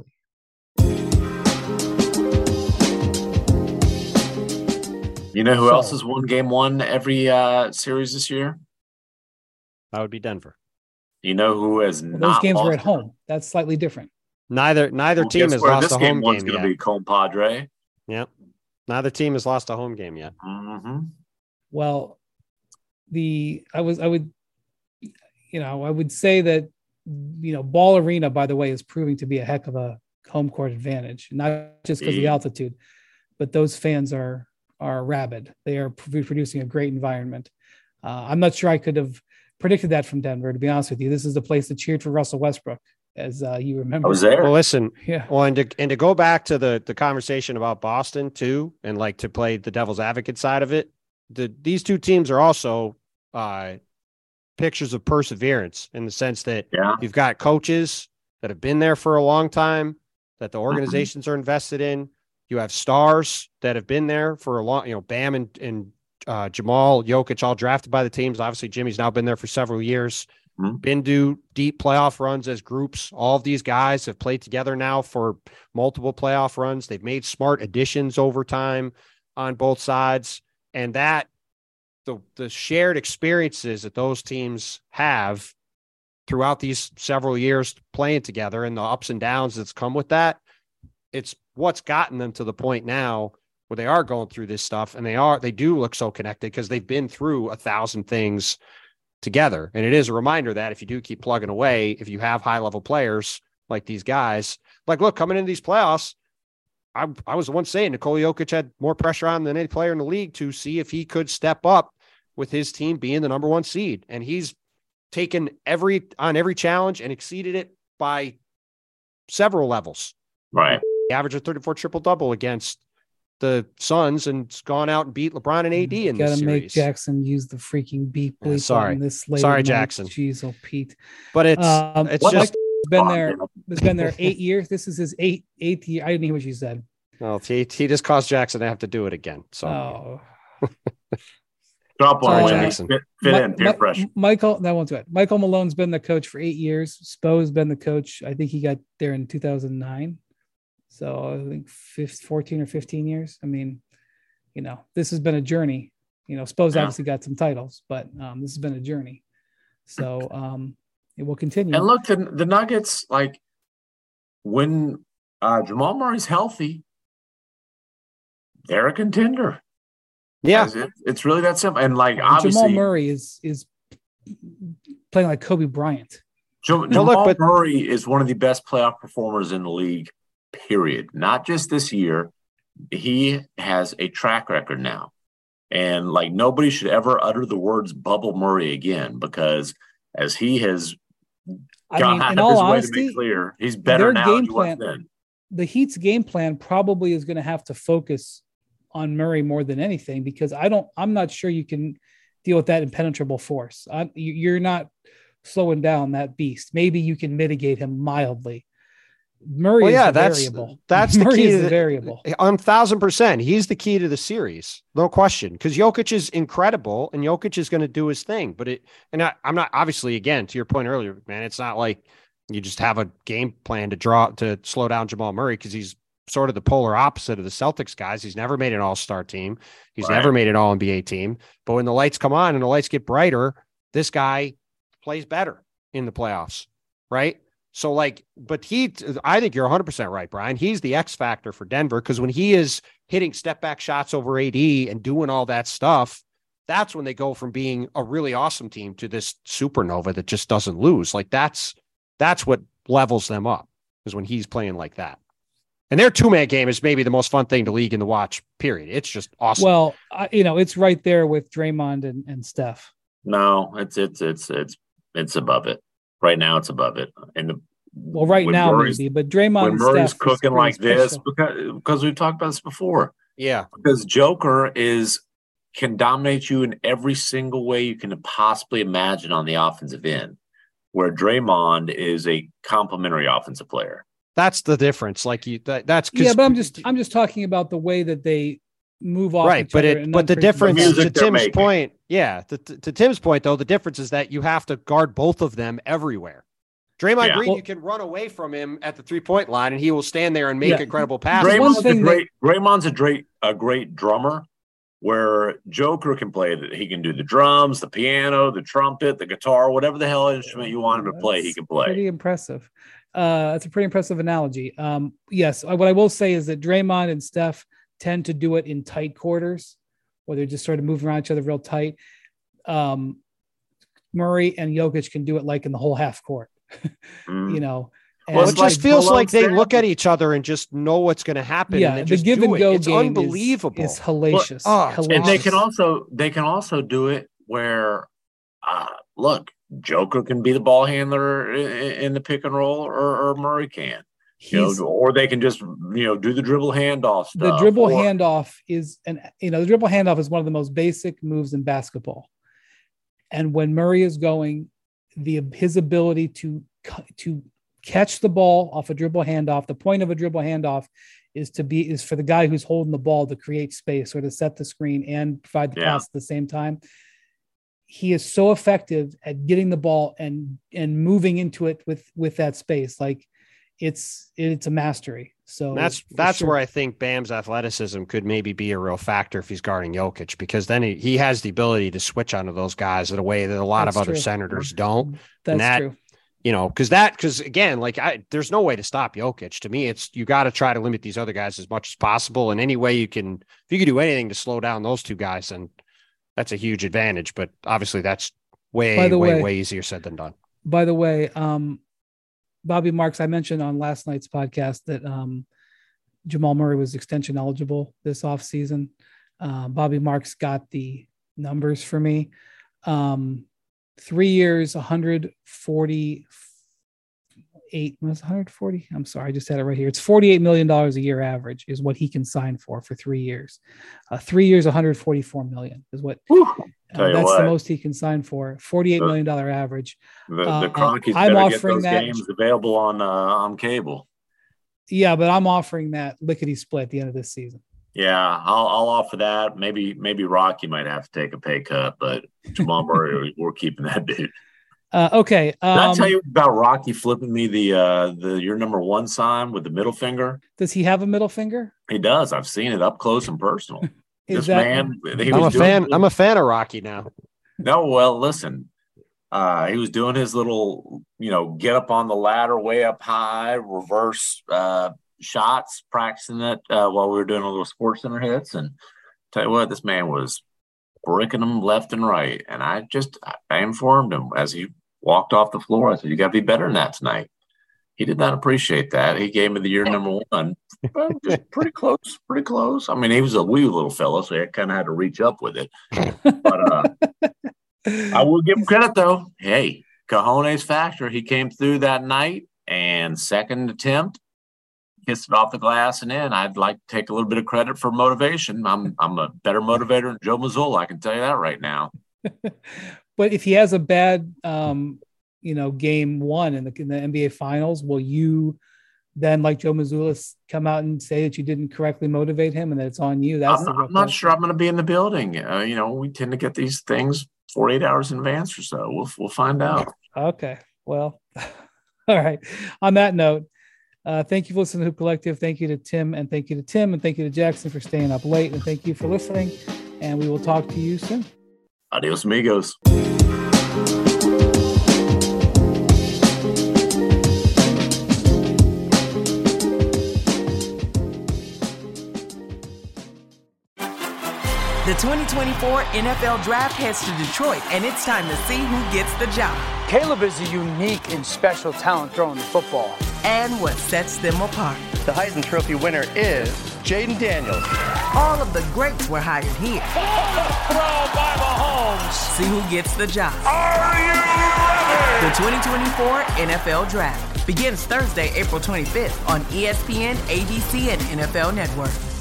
You know who else has won game 1 every series this year? That would be Denver. You know who has not those games lost were at home. That's slightly different. Neither team has lost a home game yet. This going to be Compadre. Yep. Neither team has lost a home game yet. Mm-hmm. Well, I would say that, Ball Arena, by the way, is proving to be a heck of a home court advantage, not just because of the altitude, but those fans are rabid. They are producing a great environment. I'm not sure I could have predicted that from Denver, to be honest with you. This is the place that cheered for Russell Westbrook as you remember. I was there. Well, listen, Yeah. well, and to go back to the conversation about Boston too, and like to play the devil's advocate side of it, these two teams are also pictures of perseverance in the sense that you've got coaches that have been there for a long time, that the organizations are invested in. You have stars that have been there for a long, Bam and Jamal, Jokic, all drafted by the teams. Obviously, Jimmy's now been there for several years. Been to deep playoff runs as groups. All of these guys have played together now for multiple playoff runs. They've made smart additions over time on both sides. And that the shared experiences that those teams have throughout these several years playing together and the ups and downs that's come with that, it's what's gotten them to the point now where they are going through this stuff, and they do look so connected because they've been through 1,000 things together. And it is a reminder that if you do keep plugging away, if you have high level players like these guys, like, look, coming into these playoffs, I was the one saying Nikola Jokic had more pressure on than any player in the league to see if he could step up with his team being the number one seed. And he's taken every challenge and exceeded it by several levels. Right. He averaged a 34 triple-double against the Suns and gone out and beat LeBron and AD in this series. Gotta make Jackson use the freaking beep bleep. Sorry. On this late Sorry, night. Jackson. Jeez, oh Pete. But it's just been there. It's been there 8 years. This is his eighth year. I didn't hear what you said. Well, he just caused Jackson to have to do it again. So drop one, Jackson. Fit in, peer pressure. Michael, that won't do it. Michael Malone's been the coach for 8 years. Spo's been the coach. I think he got there in 2009. So I think 14 or 15 years. I mean, this has been a journey. Spo's obviously got some titles, but this has been a journey. So it will continue. And look, the Nuggets, like when Jamal Murray's healthy, they're a contender. Yeah, it's really that simple. And like obviously, Jamal Murray is playing like Kobe Bryant. Jamal Murray is one of the best playoff performers in the league. Period. Not just this year. He has a track record now, and like nobody should ever utter the words "Bubble Murray" again, because as he has gone out of his way to make clear, he's better now than he was then. The Heat's game plan probably is going to have to focus on Murray more than anything, because I'm not sure you can deal with that impenetrable force. You're not slowing down that beast. Maybe you can mitigate him mildly. Murray is the variable. That's the Murray key is to the variable. 1,000%. He's the key to the series, no question. Because Jokic is incredible, and Jokic is going to do his thing. But I'm not, obviously, again, to your point earlier, man, it's not like you just have a game plan to slow down Jamal Murray, because he's sort of the polar opposite of the Celtics guys. He's never made an all-star team. He's never made an all-NBA team. But when the lights come on and the lights get brighter, this guy plays better in the playoffs, right? So I think you're 100% right, Brian. He's the X factor for Denver, because when he is hitting step back shots over AD and doing all that stuff, that's when they go from being a really awesome team to this supernova that just doesn't lose. Like that's what levels them up, is when he's playing like that. And their 2-man game is maybe the most fun thing to league in the watch, period. It's just awesome. Well, it's right there with Draymond and Steph. No, it's above it. Right now, it's above it. And right now maybe, but Draymond when and Murray's Steph cooking like this, because we've talked about this before. Yeah, because Joker can dominate you in every single way you can possibly imagine on the offensive end, where Draymond is a complimentary offensive player. That's the difference. Like that's but I'm just talking about the way that they move off. Right, but the difference to Tim's point, to Tim's point though, the difference is that you have to guard both of them everywhere. Draymond Green, you can run away from him at the 3-point line, and he will stand there and make incredible passes. Draymond's a great drummer, where Joker can play. He can do the drums, the piano, the trumpet, the guitar, whatever the hell instrument you want him to play, he can play. Pretty impressive. That's a pretty impressive analogy. Yes, what I will say is that Draymond and Steph tend to do it in tight quarters, where they're just sort of moving around each other real tight. Murray and Jokic can do it like in the whole half court. It just feels like they look at each other and just know what's going to happen. Yeah, and the give and go it's game unbelievable. Is hellacious. And they can also do it where, look, Joker can be the ball handler in the pick and roll, or Murray can. Or they can just do the dribble handoff stuff. The dribble handoff is the dribble handoff is one of the most basic moves in basketball. And when Murray is going, his ability to catch the ball off a dribble handoff, the point of a dribble handoff is for the guy who's holding the ball to create space or to set the screen and provide the pass at the same time. He is so effective at getting the ball and moving into it with that space. Like it's a mastery. So that's where I think Bam's athleticism could maybe be a real factor if he's guarding Jokic, because then he has the ability to switch onto those guys in a way that a lot of other senators don't. That's true. Because again, there's no way to stop Jokic. To me, you got to try to limit these other guys as much as possible. And any way you can, if you can do anything to slow down those two guys, then that's a huge advantage. But obviously that's way easier said than done. By the way, Bobby Marks, I mentioned on last night's podcast that Jamal Murray was extension eligible this offseason. Bobby Marks got the numbers for me. 3 years, 140. I'm sorry, I just had it right here. It's $48 million a year average is what he can sign for 3 years. 3 years, $144 million is what. That's the most he can sign for. $48 million average. The Cronkies better offering get those games available on cable. Yeah, but I'm offering that lickety split at the end of this season. Yeah, I'll offer that. Maybe Rocky might have to take a pay cut, but Jamal Murray, we're keeping that dude. Okay. Did I tell you about Rocky flipping me the your number one sign with the middle finger? Does he have a middle finger? He does. I've seen it up close and personal. I'm a fan of Rocky now. No, well, listen. He was doing his little, get up on the ladder way up high, reverse shots, practicing it while we were doing a little Sports Center hits. And tell you what, this man was bricking them left and right. And I informed him as he walked off the floor. I said, you got to be better than that tonight. He did not appreciate that. He gave me the year number one. Just pretty close. I mean, he was a wee little fella, so I kind of had to reach up with it. But I will give him credit, though. Hey, cojones factor. He came through that night, and second attempt, kissed it off the glass and in. I'd like to take a little bit of credit for motivation. I'm a better motivator than Joe Mazzulla. I can tell you that right now. But if he has a bad game one in the NBA Finals, will you then, like Joe Mazzulla, come out and say that you didn't correctly motivate him and that it's on you? I'm not sure I'm going to be in the building. We tend to get these things 48 hours in advance or so. We'll find out. Okay. Well, all right. On that note, thank you for listening to Hoop Collective. Thank you to Tim, and thank you to Tim, and thank you to Jackson for staying up late. And thank you for listening. And we will talk to you soon. Adios, amigos. The 2024 NFL Draft heads to Detroit, and it's time to see who gets the job. Caleb is a unique and special talent throwing the football. And what sets them apart. The Heisman Trophy winner is Jaden Daniels. All of the greats were hired here. Throw by Mahomes. See who gets the job. Are you ready? The 2024 NFL Draft begins Thursday, April 25th on ESPN, ABC, and NFL Network.